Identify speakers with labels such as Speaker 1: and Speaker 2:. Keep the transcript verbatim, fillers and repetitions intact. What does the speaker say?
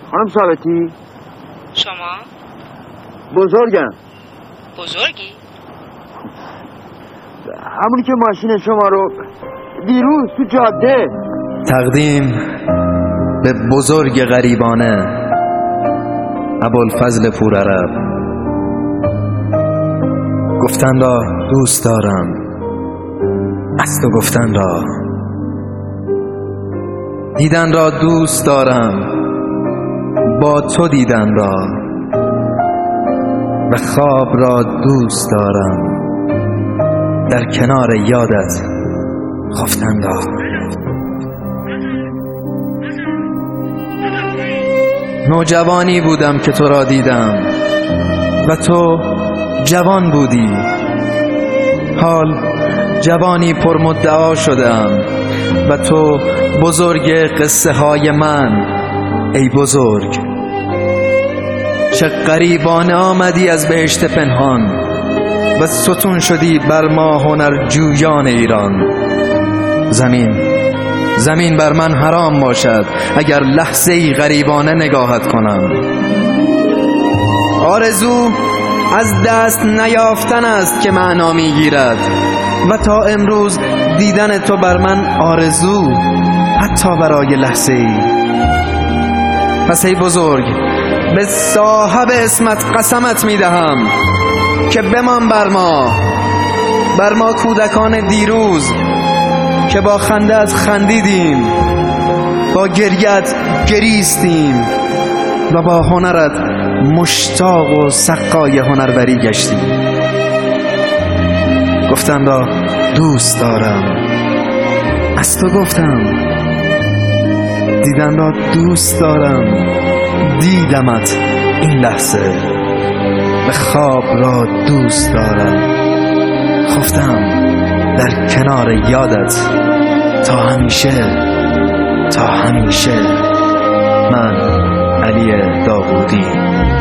Speaker 1: خانم ثابتی؟
Speaker 2: شما؟
Speaker 1: بزرگم.
Speaker 2: بزرگی؟
Speaker 1: همونی که ماشین شما رو دیروز تو جاده.
Speaker 3: تقدیم به بزرگ غریبانه ابوالفضل پورعرب. گفتن را دوست دارم، از تو گفتن را. دیدن را دوست دارم، با تو دیدن را. و خواب را دوست دارم، در کنار یادت خفتن را. نوجوانی بودم که تو را دیدم و تو جوان بودی. حال جوانی پرمدعا شدم و تو بزرگ قصه های من. ای بزرگ، چه غریبانه آمدی از بهشت پنهان و ستون شدی بر ما هنرجویان ایران. زمین زمین بر من حرام باشد اگر لحظه ای غریبانه نگاهت کنم. آرزو از دست نیافتن است که معنا میگیرد و تا امروز دیدن تو بر من آرزو، حتی برای لحظه ای. پس ای بزرگ، به صاحب اسمت قسمت میدهم که بمان بر ما بر ما کودکان دیروز که با خندت خندیدیم، با گریت گریستیم و با هنرت مشتاق و سقای هنربری گشتیم. گفتم را دوست دارم، از تو گفتم. دیدن را دوست دارم، دیدمت این لحظه. و خواب را دوست دارم، خفتم در کنار یادت تا همیشه، تا همیشه. من علی داوودی.